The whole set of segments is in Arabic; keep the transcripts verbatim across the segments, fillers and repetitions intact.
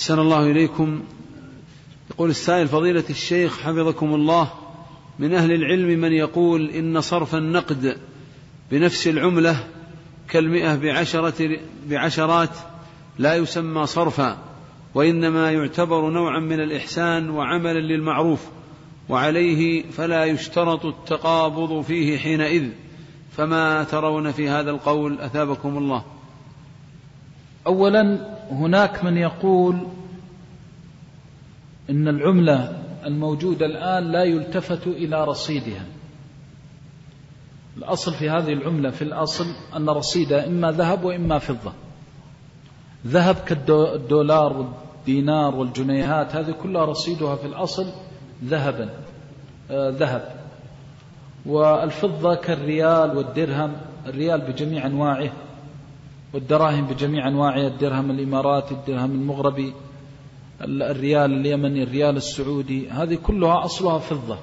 أحسن الله إليكم. يقول السائل: فضيلة الشيخ حفظكم الله، من أهل العلم من يقول إن صرف النقد بنفس العملة كالمئة بعشرة بعشرات لا يسمى صرفا، وإنما يعتبر نوعا من الإحسان وعملا للمعروف، وعليه فلا يشترط التقابض فيه حينئذ، فما ترون في هذا القول أثابكم الله؟ أولا، هناك من يقول إن العملة الموجودة الآن لا يلتفت إلى رصيدها. الأصل في هذه العملة في الأصل أن رصيدها إما ذهب وإما فضة. ذهب كالدولار والدينار والجنيهات، هذه كلها رصيدها في الأصل ذهبا آه ذهب. والفضة كالريال والدرهم، الريال بجميع أنواعه والدراهم بجميع أنواعها، الدرهم الإماراتي، الدرهم المغربي، الريال اليمني، الريال السعودي، هذه كلها أصلها فضة.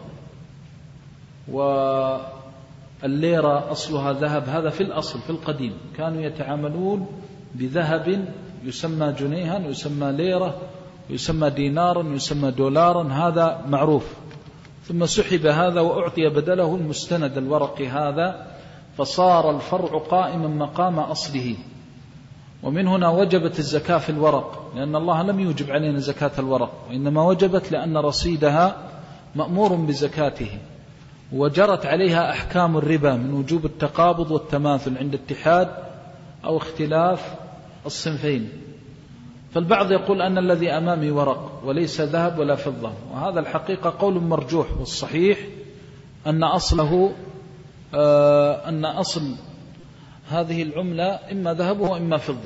والليرة أصلها ذهب. هذا في الأصل في القديم كانوا يتعاملون بذهب يسمى جنيها ويسمى ليرة ويسمى دينارا ويسمى دولارا، هذا معروف. ثم سحب هذا وأعطي بدله المستند الورقي هذا، فصار الفرع قائما مقام أصله. ومن هنا وجبت الزكاة في الورق، لأن الله لم يوجب علينا زكاة الورق، وإنما وجبت لأن رصيدها مأمور بزكاته، وجرت عليها أحكام الربا من وجوب التقابض والتماثل عند اتحاد أو اختلاف الصنفين. فالبعض يقول أن الذي أمامي ورق وليس ذهب ولا فضة، وهذا الحقيقة قول مرجوح، والصحيح أن أصله آه أن أصل هذه العملة إما ذهب وإما فضة.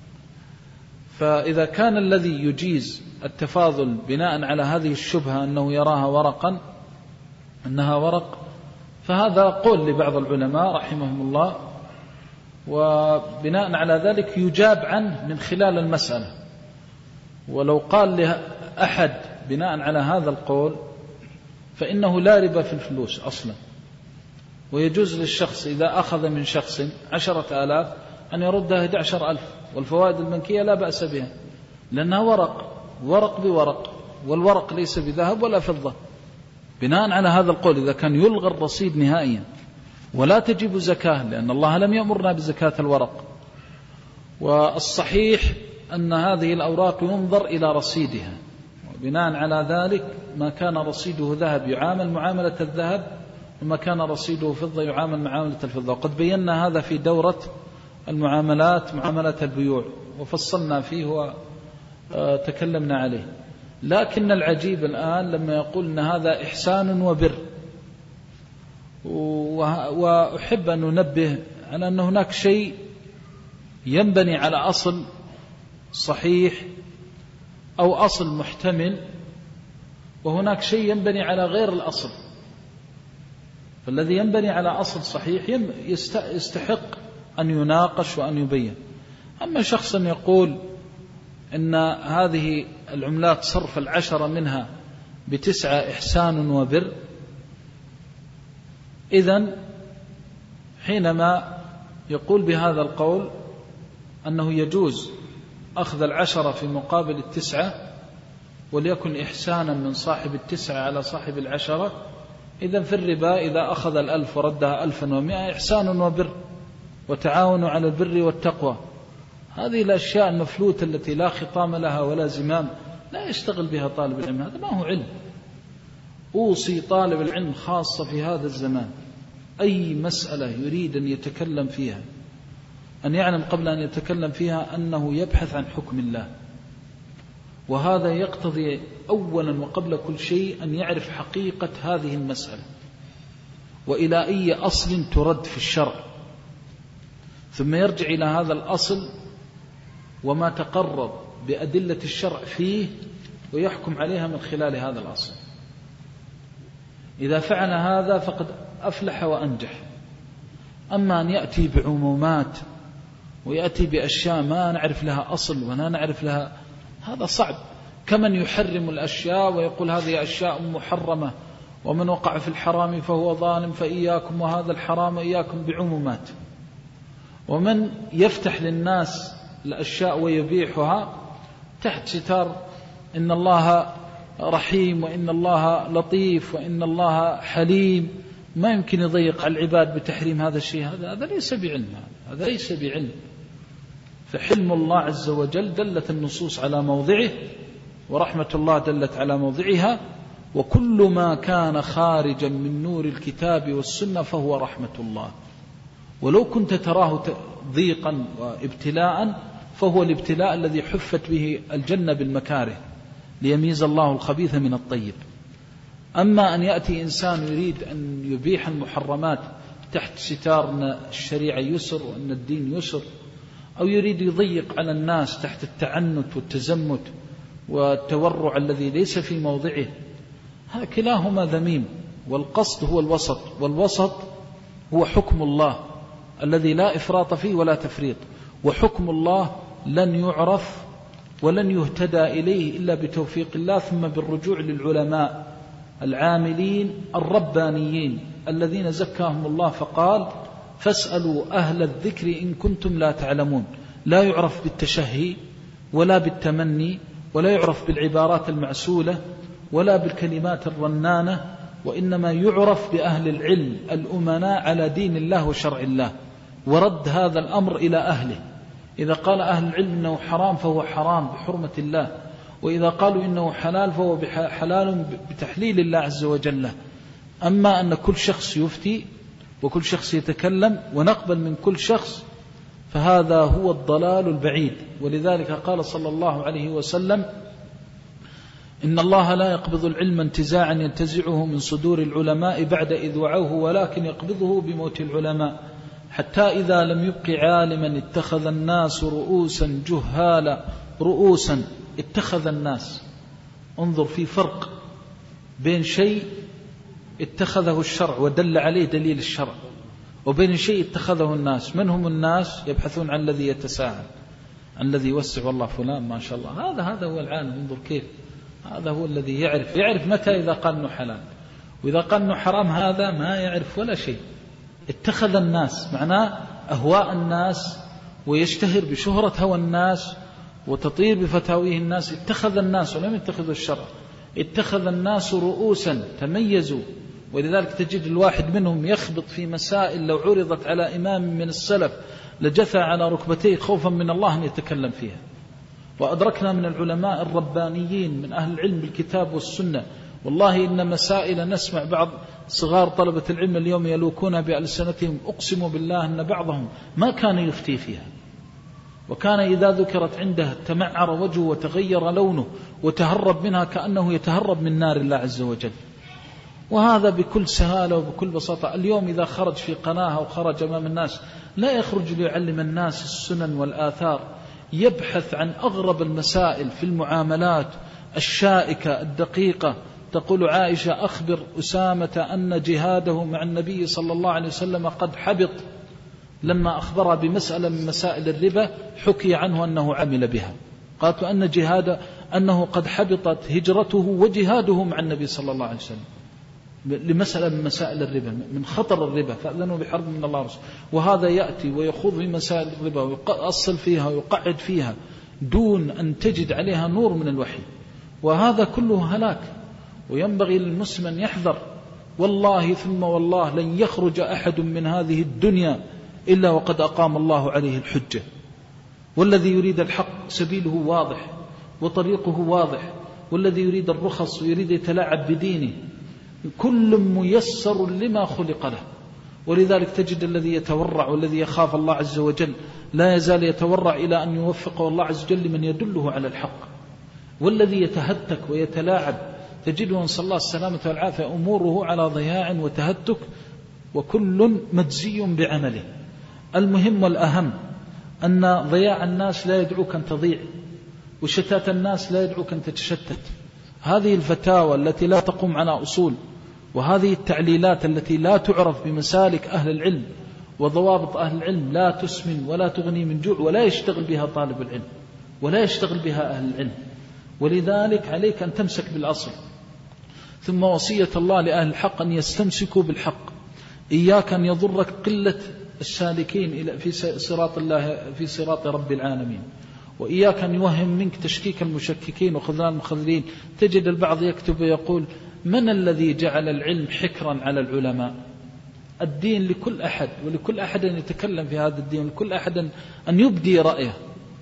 فإذا كان الذي يجيز التفاضل بناء على هذه الشبهة أنه يراها ورقا أنها ورق، فهذا قول لبعض العلماء رحمهم الله، وبناء على ذلك يجاب عنه من خلال المسألة. ولو قال لأحد بناء على هذا القول فإنه لا ربا في الفلوس أصلا، ويجوز للشخص إذا أخذ من شخص عشرة آلاف أن يردها أحد عشر ألف، والفوائد البنكية لا بأس بها لأنها ورق، ورق بورق، والورق ليس بذهب ولا فضة. بناء على هذا القول إذا كان يلغى الرصيد نهائيا ولا تجب زكاة، لأن الله لم يأمرنا بزكاة الورق. والصحيح أن هذه الأوراق ينظر إلى رصيدها، وبناء على ذلك ما كان رصيده ذهب يعامل معاملة الذهب، وما كان رصيده فضة يعامل معاملة الفضة. وقد بينا هذا في دورة المعاملات، معاملة البيوع، وفصلنا فيه وتكلمنا عليه. لكن العجيب الآن لما يقول أن هذا إحسان وبر، وأحب أن ننبه على أن هناك شيء ينبني على أصل صحيح أو أصل محتمل، وهناك شيء ينبني على غير الأصل. فالذي ينبني على أصل صحيح يستحق أن يناقش وأن يبين. أما شخص يقول إن هذه العملات صرف العشرة منها بتسعة إحسان وبر، إذن حينما يقول بهذا القول أنه يجوز أخذ العشرة في مقابل التسعة، وليكن إحسانا من صاحب التسعة على صاحب العشرة، إذن في الربا إذا أخذ الألف وردها ألفا ومئة إحسان وبر، وتعاونوا على البر والتقوى. هذه الأشياء المفلوتة التي لا خطام لها ولا زمام لا يشتغل بها طالب العلم، هذا ما هو علم. أوصي طالب العلم خاصة في هذا الزمان أي مسألة يريد أن يتكلم فيها أن يعلم قبل أن يتكلم فيها أنه يبحث عن حكم الله، وهذا يقتضي أولا وقبل كل شيء أن يعرف حقيقة هذه المسألة وإلى أي أصل ترد في الشرع، ثم يرجع إلى هذا الأصل وما تقرر بأدلة الشرع فيه ويحكم عليها من خلال هذا الأصل. إذا فعل هذا فقد أفلح وأنجح. أما أن يأتي بعمومات ويأتي بأشياء ما نعرف لها أصل ولا نعرف لها، هذا صعب. كمن يحرم الأشياء ويقول هذه أشياء محرمة، ومن وقع في الحرام فهو ظالم فإياكم وهذا الحرام إياكم بعمومات. ومن يفتح للناس الأشياء ويبيحها تحت ستار إن الله رحيم وإن الله لطيف وإن الله حليم، ما يمكن يضيق على العباد بتحريم هذا الشيء. هذا هذا ليس بعلم، هذا ليس بعلم. فحلم الله عز وجل دلت النصوص على موضعه، ورحمة الله دلت على موضعها، وكل ما كان خارجا من نور الكتاب والسنة فهو رحمة الله. ولو كنت تراه ضيقا وابتلاء فهو الابتلاء الذي حفت به الجنة بالمكاره ليميز الله الخبيث من الطيب. أما أن يأتي إنسان يريد أن يبيح المحرمات تحت ستار أن الشريعة يسر وأن الدين يسر، أو يريد يضيق على الناس تحت التعنت والتزمت والتورع الذي ليس في موضعه، هذا كلاهما ذميم. والقصد هو الوسط، والوسط هو حكم الله الذي لا إفراط فيه ولا تفريط. وحكم الله لن يعرف ولن يهتدى إليه إلا بتوفيق الله، ثم بالرجوع للعلماء العاملين الربانيين الذين زكاهم الله فقال فاسألوا أهل الذكر إن كنتم لا تعلمون. لا يعرف بالتشهي ولا بالتمني، ولا يعرف بالعبارات المعسولة ولا بالكلمات الرنانة، وإنما يعرف بأهل العلم الأمناء على دين الله وشرع الله، ورد هذا الأمر إلى أهله. إذا قال أهل العلم إنه حرام فهو حرام بحرمة الله، وإذا قالوا إنه حلال فهو حلال بتحليل الله عز وجل. أما أن كل شخص يفتي وكل شخص يتكلم ونقبل من كل شخص فهذا هو الضلال البعيد. ولذلك قال صلى الله عليه وسلم إن الله لا يقبض العلم انتزاعا ينتزعه من صدور العلماء بعد إذ وعوه، ولكن يقبضه بموت العلماء، حتى إذا لم يبق عالما اتخذ الناس رؤوسا جهالا. رؤوسا اتخذ الناس، انظر في فرق بين شيء اتخذه الشرع ودل عليه دليل الشرع، وبين شيء اتخذه الناس. من هم الناس؟ يبحثون عن الذي يتساهل، عن الذي يوسع. والله فلان ما شاء الله، هذا هذا هو العالم. انظر كيف هذا هو الذي يعرف يعرف متى إذا قال إنه حلال، وإذا قال إنه حرام هذا ما يعرف ولا شيء. اتخذ الناس معناه أهواء الناس، ويشتهر بشهرة هوى الناس وتطير بفتاويه الناس. اتخذ الناس ولم يتخذوا الشرع، اتخذ الناس رؤوسا تميزوا. ولذلك تجد الواحد منهم يخبط في مسائل لو عرضت على إمام من السلف لجثى على ركبتيه خوفا من الله أن يتكلم فيها. وأدركنا من العلماء الربانيين من أهل العلم بالكتاب والسنة، والله إن مسائل نسمع بعض صغار طلبة العلم اليوم يلوكون بألسنتهم، أقسم بالله أن بعضهم ما كان يفتي فيها، وكان إذا ذكرت عنده تمعر وجهه وتغير لونه وتهرب منها كأنه يتهرب من نار الله عز وجل. وهذا بكل سهالة وبكل بساطة. اليوم إذا خرج في قناة أو خرج أمام الناس لا يخرج ليعلم الناس السنن والآثار، يبحث عن أغرب المسائل في المعاملات الشائكة الدقيقة. تقول عائشة أخبر أسامة أن جهاده مع النبي صلى الله عليه وسلم قد حبط. لما أخبرها بمسألة من مسائل الربا حكي عنه أنه عمل بها، قالت أن جهاد أنه قد حبطت هجرته وجهاده مع النبي صلى الله عليه وسلم لمسألة من مسائل الربا، من خطر الربا، فأذنوا بحرب من الله ورسوله. وهذا يأتي ويخوض في مسائل الربا ويؤصل فيها ويقعد فيها دون أن تجد عليها نور من الوحي، وهذا كله هلاك. وينبغي للمسلم أن يحذر. والله ثم والله لن يخرج أحد من هذه الدنيا إلا وقد أقام الله عليه الحجة. والذي يريد الحق سبيله واضح وطريقه واضح، والذي يريد الرخص ويريد يتلاعب بدينه كل ميسر لما خلق له. ولذلك تجد الذي يتورع والذي يخاف الله عز وجل لا يزال يتورع إلى أن يوفقه الله عز وجل من يدله على الحق. والذي يتهتك ويتلاعب تجده نسأل الله السلامة والعافية أموره على ضياع وتهتك، وكل مجزي بعمله. المهم والأهم أن ضياع الناس لا يدعوك أن تضيع، وشتات الناس لا يدعوك أن تتشتت. هذه الفتاوى التي لا تقوم على أصول، وهذه التعليلات التي لا تعرف بمسالك أهل العلم وضوابط أهل العلم لا تسمن ولا تغني من جوع، ولا يشتغل بها طالب العلم ولا يشتغل بها أهل العلم. ولذلك عليك أن تمسك بالأصل. ثم وصية الله لأهل الحق أن يستمسكوا بالحق. إياك أن يضرك قلة السالكين في صراط الله في صراط رب العالمين، وإياك أن يوهم منك تشكيك المشككين وخذلان المخذلين. تجد البعض يكتب ويقول: من الذي جعل العلم حكرا على العلماء؟ الدين لكل أحد، ولكل أحد أن يتكلم في هذا الدين، لكل أحد أن يبدي رأيه،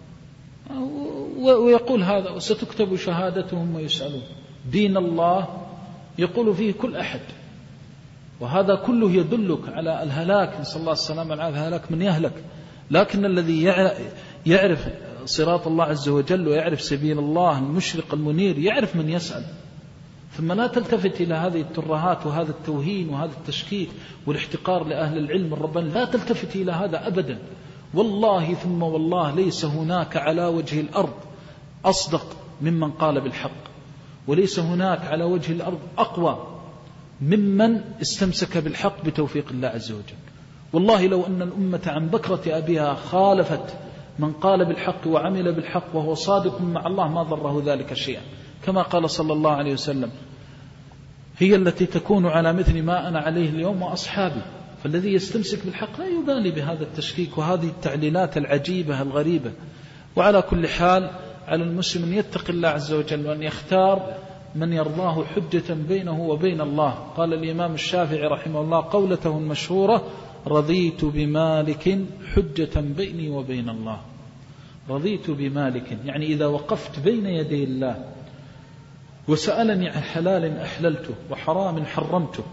ويقول هذا وستكتب شهادتهم ويسألون. دين الله يقول فيه كل أحد، وهذا كله يدلك على الهلاك، نسأل الله السلامة والعافية، هلاك من يهلك. لكن الذي يعرف صراط الله عز وجل ويعرف سبيل الله المشرق المنير يعرف من يسأل. ثم لا تلتفت إلى هذه الترهات وهذا التوهين وهذا التشكيك والاحتقار لأهل العلم الرباني، لا تلتفت إلى هذا أبدا. والله ثم والله ليس هناك على وجه الأرض أصدق ممن قال بالحق، وليس هناك على وجه الأرض أقوى ممن استمسك بالحق بتوفيق الله عز وجل. والله لو أن الأمة عن بكرة أبيها خالفت من قال بالحق وعمل بالحق وهو صادق مع الله ما ضره ذلك شيئا، كما قال صلى الله عليه وسلم: هي التي تكون على مثل ما أنا عليه اليوم وأصحابي. فالذي يستمسك بالحق لا يبالي بهذا التشكيك وهذه التعليلات العجيبة الغريبة. وعلى كل حال على المسلم أن يتقي الله عز وجل وأن يختار من يرضاه حجة بينه وبين الله. قال الإمام الشافعي رحمه الله قولته المشهورة: رضيت بمالك حجة بيني وبين الله. رضيت بمالك يعني إذا وقفت بين يدي الله وسألني عن حلال أحللته وحرام حرمته،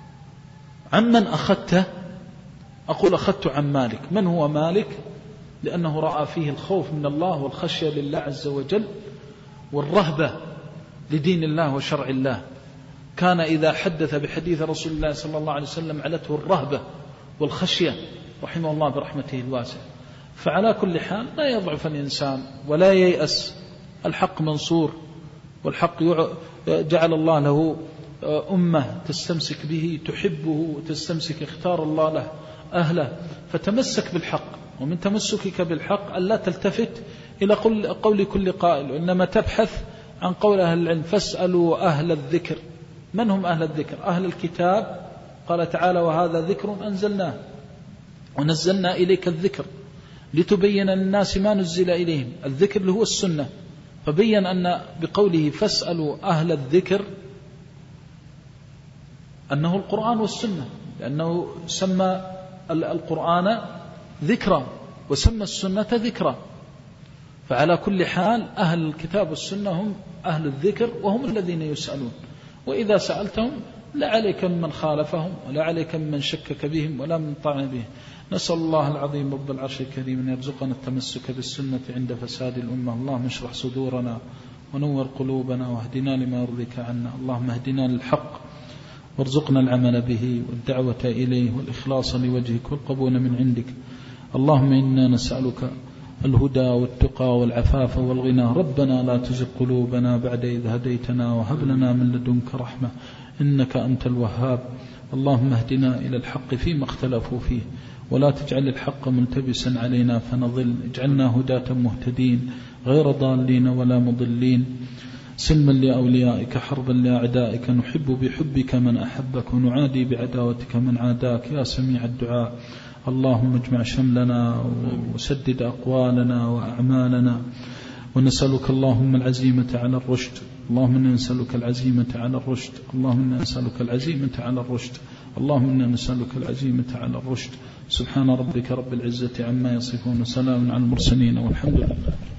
عمن أخذته؟ أقول أخذت عن مالك. من هو مالك؟ لأنه رأى فيه الخوف من الله والخشية لله عز وجل والرهبة لدين الله وشرع الله. كان إذا حدث بحديث رسول الله صلى الله عليه وسلم علته الرهبة والخشية رحمه الله برحمته الواسعة. فعلى كل حال لا يضعف الإنسان ولا ييأس، الحق منصور، والحق جعل الله له أمة تستمسك به تحبه وتستمسك، اختار الله له أهله. فتمسك بالحق، ومن تمسكك بالحق ألا تلتفت إلى قول كل قائل، وإنما تبحث عن قول أهل العلم: فاسألوا أهل الذكر. من هم أهل الذكر؟ أهل الكتاب. قال تعالى: وهذا ذكر أنزلناه ونزلنا إليك الذكر لتبين للناس ما نزل إليهم. الذكر اللي هو السنة. فبين أن بقوله فاسألوا أهل الذكر أنه القرآن والسنة، لأنه سمى القرآن ذكرا وسمى السنة ذكرا. فعلى كل حال أهل الكتاب والسنة هم أهل الذكر وهم الذين يسألون. وإذا سألتهم لا عليك من خالفهم ولا عليك من شكك بهم ولا من طعن بهم. نسأل الله العظيم رب العرش الكريم أن يرزقنا التمسك بالسنة عند فساد الأمة. اللهم اشرح صدورنا ونور قلوبنا واهدنا لما يرضيك عنا. اللهم اهدنا للحق وارزقنا العمل به والدعوة إليه والإخلاص لوجهك والقبول من عندك. اللهم إنا نسألك الهدى والتقى والعفاف والغنى. ربنا لا تزغ قلوبنا بعد إذ هديتنا وهب لنا من لدنك رحمة إنك أنت الوهاب. اللهم اهدنا إلى الحق فيما اختلفوا فيه ولا تجعل الحق ملتبسا علينا فنضل. اجعلنا هداة مهتدين غير ضالين ولا مضلين. سلما لأوليائك حربا لأعدائك. نحب بحبك من أحبك ونعادي بعداوتك من عاداك يا سميع الدعاء. اللهم اجمع شملنا وسدد أقوالنا وأعمالنا. ونسألك اللهم العزيمة على الرشد. اللهم إنا نسألك العزيمة على الرشد. اللهم إنا نسألك العزيمة على الرشد. اللهم إنا نسألك العزيمة على الرشد. سبحان ربك رب العزة عما يصفون وسلام على المرسلين والحمد لله.